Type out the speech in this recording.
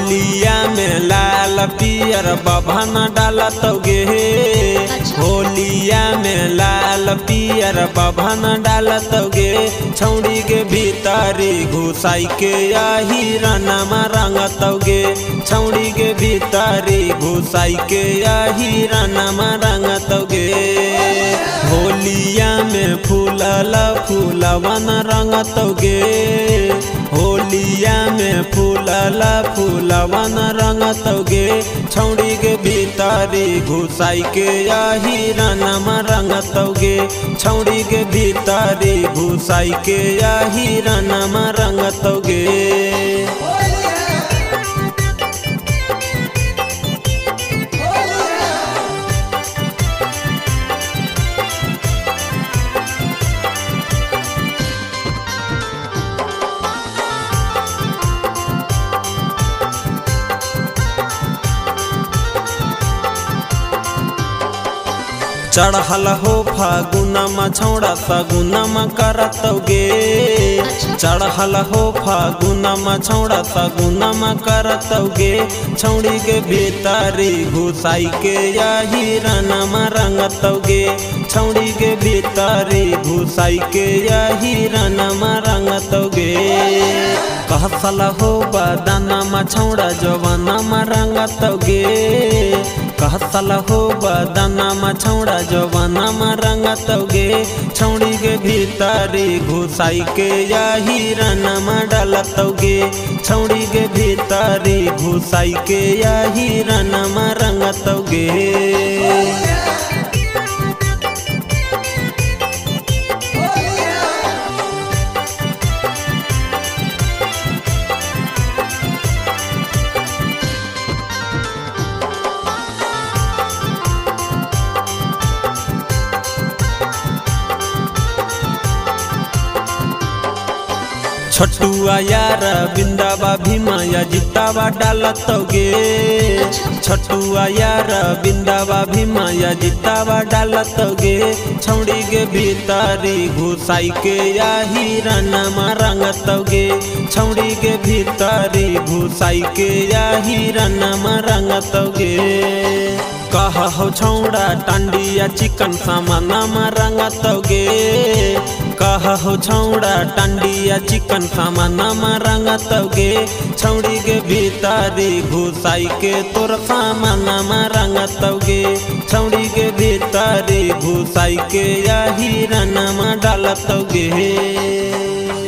होलिया में लाल पियर बभन डालतोगे। होलिया में लाल पियर बभन डालतोगे। छौड़ी के भीतरी घुसाई के यही रनमा रंगतोगे। छौड़ी के भीतरी घुसाई के यही रनमा रंगतोगे। होलिया में फूलल फूलवन रंगतोगे। होलिया में फूलल फूलवन रंगतोगे। छौड़ी के भीतरी घुसाई के यही रनमा रंगतोगे। छौड़ी के भीतरी घुसाई के यही रनमा रंगतोगे। चढ़ल हो फागुनमा छौड़ा सगुनमा करतोगे। चढ़ल हो फागुनमा छौड़ा सगुनमा करतोगे। छौड़ी के भीतरी घुसाई के यही रनमा रंगतोगे। छौड़ी के भीतरी घुसाई के यही रनमा रंगतोगे। कहसल हो बदनमा छौड़ा जवनमा रंगतोगे। कहसल हो बदनमा छौड़ा जवनमा रंगतोगे। छौड़ी के भीतरी घुसाई के यही रनमा डालतोगे। छौड़ी के भीतरी घुसाई के यही रनमा रंगतोगे। छोटुआ यार बिंदावा भीमाया जितावा डालतोगे। छोटुआ यार बिंदावा भीमाया जितावा डालतोगे। छौड़ी के भीतरी घुसाई के यही रनमा रंगतोगे। छौड़ी के भीतरी घुसाई के यही रनमा रंगतोगे। कहो छौड़ा टंडिया चिकन सामानमा रंगतोगे। कहो छौड़ा टंडिया चिकन सामानमा रंगतोगे। छौड़ी के भीतरी घुसाई के तोर सामानमा रंगतोगे। छौड़ी के भीतरी घुसाई के यही रनमा डालतोगे।